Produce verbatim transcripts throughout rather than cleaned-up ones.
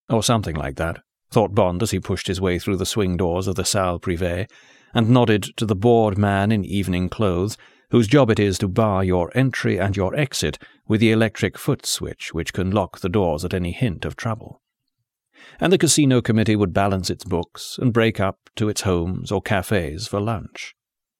Or something like that, thought Bond as he pushed his way through the swing doors of the Salle Privée, and nodded to the bored man in evening clothes, whose job it is to bar your entry and your exit with the electric foot switch which can lock the doors at any hint of trouble. And the casino committee would balance its books and break up to its homes or cafes for lunch.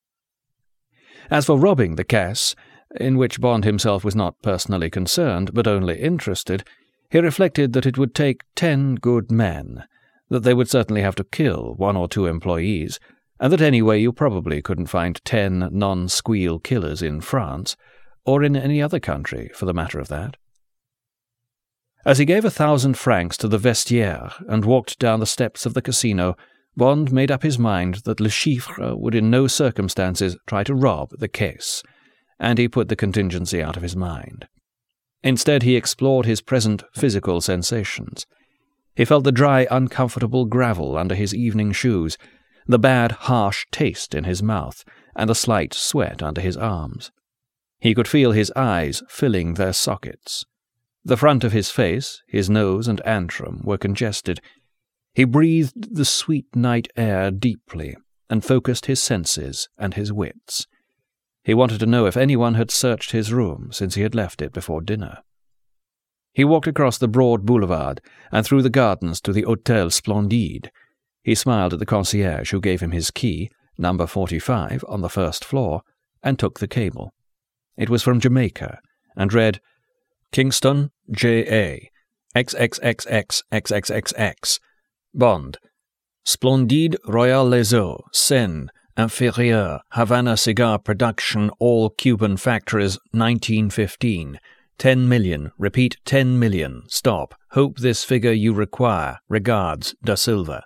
As for robbing the caisse, in which Bond himself was not personally concerned, but only interested, he reflected that it would take ten good men, that they would certainly have to kill one or two employees, and that anyway you probably couldn't find ten non-squeal killers in France, or in any other country, for the matter of that. As he gave a thousand francs to the vestiaire and walked down the steps of the casino, Bond made up his mind that Le Chiffre would in no circumstances try to rob the caisse, and he put the contingency out of his mind. Instead, he explored his present physical sensations. He felt the dry, uncomfortable gravel under his evening shoes, the bad, harsh taste in his mouth, and the slight sweat under his arms. He could feel his eyes filling their sockets. The front of his face, his nose and antrum were congested. He breathed the sweet night air deeply, and focused his senses and his wits. He wanted to know if anyone had searched his room since he had left it before dinner. He walked across the broad boulevard and through the gardens to the Hôtel Splendide. He smiled at the concierge who gave him his key, number forty-five, on the first floor, and took the cable. It was from Jamaica, and read, Kingston, J A, X X X X X X X X, Bond, Splendide Royal Les Eaux, Seine, Inférieur, Havana Cigar Production, all Cuban factories, nineteen fifteen. Ten million, repeat ten million, stop, hope this figure you require, regards, Da Silva.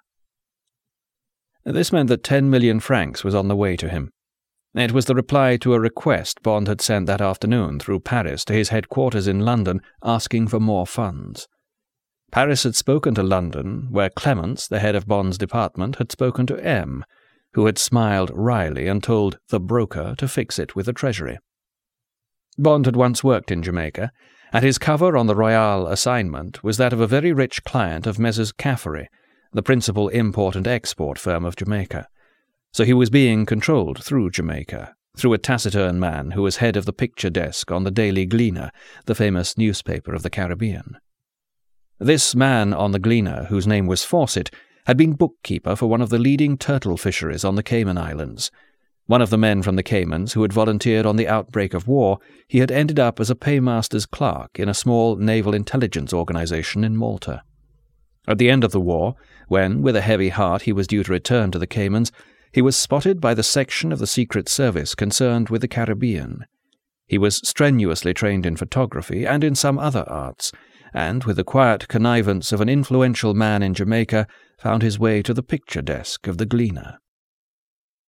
This meant that ten million francs was on the way to him. It was the reply to a request Bond had sent that afternoon through Paris to his headquarters in London, asking for more funds. Paris had spoken to London, where Clements, the head of Bond's department, had spoken to M, who had smiled wryly and told the broker to fix it with the Treasury. Bond had once worked in Jamaica, and his cover on the Royal assignment was that of a very rich client of Messrs. Caffery, the principal import and export firm of Jamaica. So he was being controlled through Jamaica, through a taciturn man who was head of the picture desk on the Daily Gleaner, the famous newspaper of the Caribbean. This man on the Gleaner, whose name was Fawcett, had been bookkeeper for one of the leading turtle fisheries on the Cayman Islands. One of the men from the Caymans who had volunteered on the outbreak of war, he had ended up as a paymaster's clerk in a small naval intelligence organization in Malta. At the end of the war, when, with a heavy heart, he was due to return to the Caymans, he was spotted by the section of the Secret Service concerned with the Caribbean. He was strenuously trained in photography and in some other arts, and, with the quiet connivance of an influential man in Jamaica, found his way to the picture desk of the Gleaner.